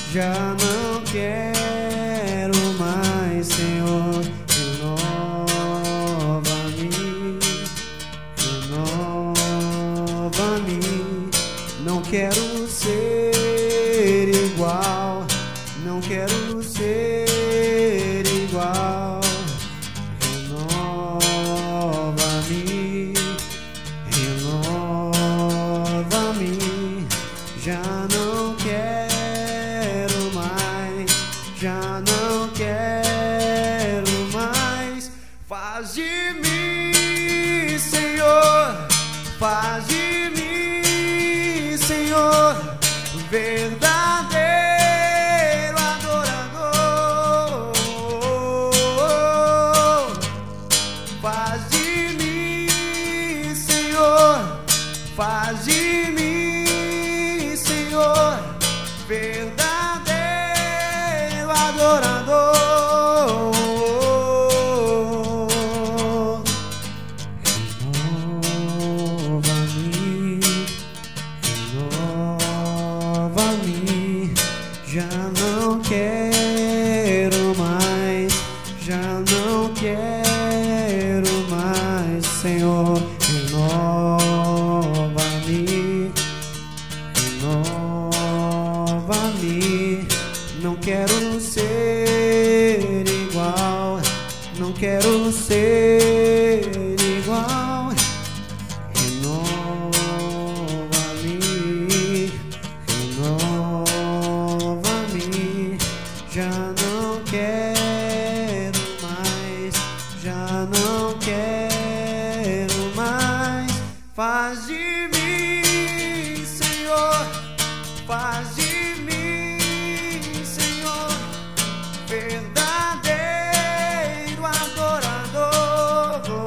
já não quero mais, Senhor. Renova-me, não quero ser igual, não quero ser igual. Renova-me, renova-me, já não quero mais, já não quero mais. Faz de mim, Senhor, faz de mim, Senhor, verdadeiro adorador. Faz de mim, Senhor, faz de mim, Senhor, verdadeiro adorador. Já não quero mais, já não quero mais, Senhor. Renova-me, renova-me, não quero ser igual, não quero ser igual. Renova-me, renova-me, já não quero mais, já não quero mais. Faz de mim, Senhor, faz de mim, Senhor, verdadeiro adorador.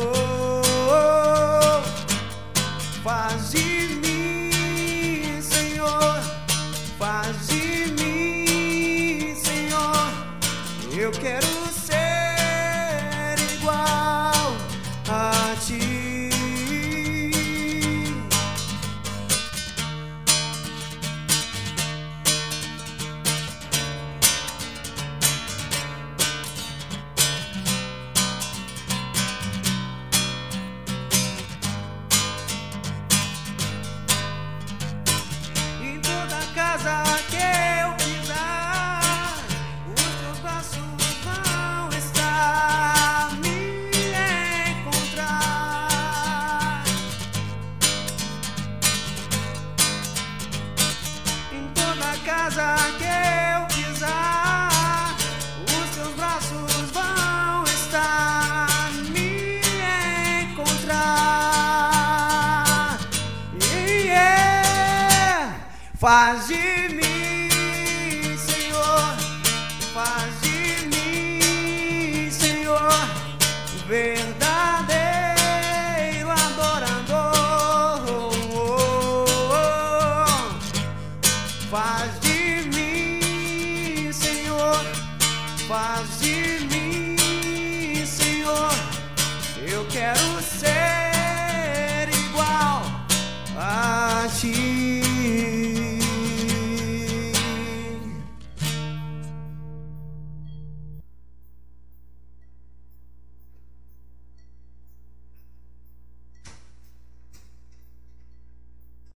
Faz de mim, Senhor, faz de mim, Senhor, eu quero ser igual a Ti. Em toda casa que eu pisar, os teus braços vão estar me encontrar. Em toda casa que eu pisar, os teus braços vão estar me encontrar. Faz de mim, Senhor, faz de mim, Senhor,